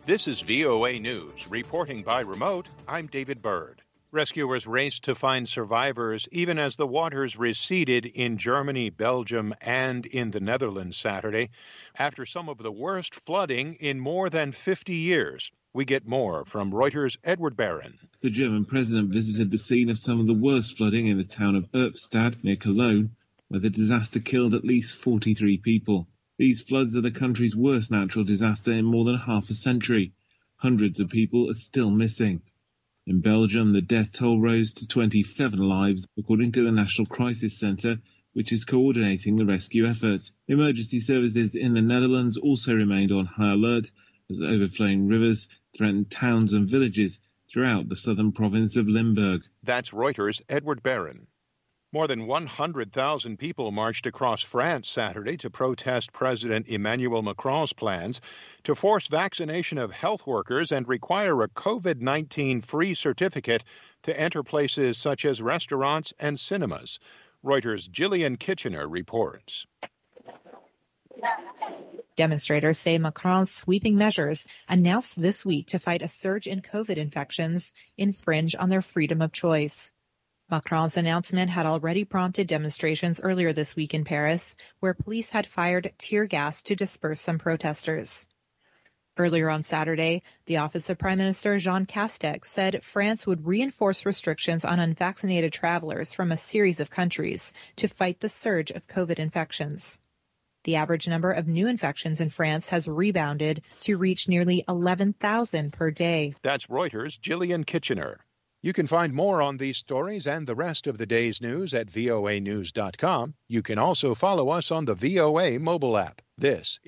This is VOA News. Reporting by remote, I'm David Byrd. Rescuers raced to find survivors even as the waters receded in Germany, Belgium, and in the Netherlands Saturday. After some of the worst flooding in more than 50 years. We get more from Reuters' Edward Barron. The German president visited the scene of some of the worst flooding in the town of Erpstadt near Cologne, where the disaster killed at least 43 people. These floods are the country's worst natural disaster in more than half a century. Hundreds of people are still missing. In Belgium, the death toll rose to 27 lives, according to the National Crisis Centre, which is coordinating the rescue effort. Emergency services in the Netherlands also remained on high alert as overflowing rivers threatened towns and villages throughout the southern province of Limburg. That's Reuters' Edward Barron. More than 100,000 people marched across France Saturday to protest President Emmanuel Macron's plans to force vaccination of health workers and require a COVID-19 free certificate to enter places such as restaurants and cinemas. Reuters' Gillian Kitchener reports. Demonstrators say Macron's sweeping measures announced this week to fight a surge in COVID infections infringe on their freedom of choice. Macron's announcement had already prompted demonstrations earlier this week in Paris, where police had fired tear gas to disperse some protesters. Earlier on Saturday, the Office of Prime Minister Jean Castex said France would reinforce restrictions on unvaccinated travelers from a series of countries to fight the surge of COVID infections. The average number of new infections in France has rebounded to reach nearly 11,000 per day. That's Reuters' Gillian Kitchener. You can find more on these stories and the rest of the day's news at voanews.com. You can also follow us on the VOA mobile app. This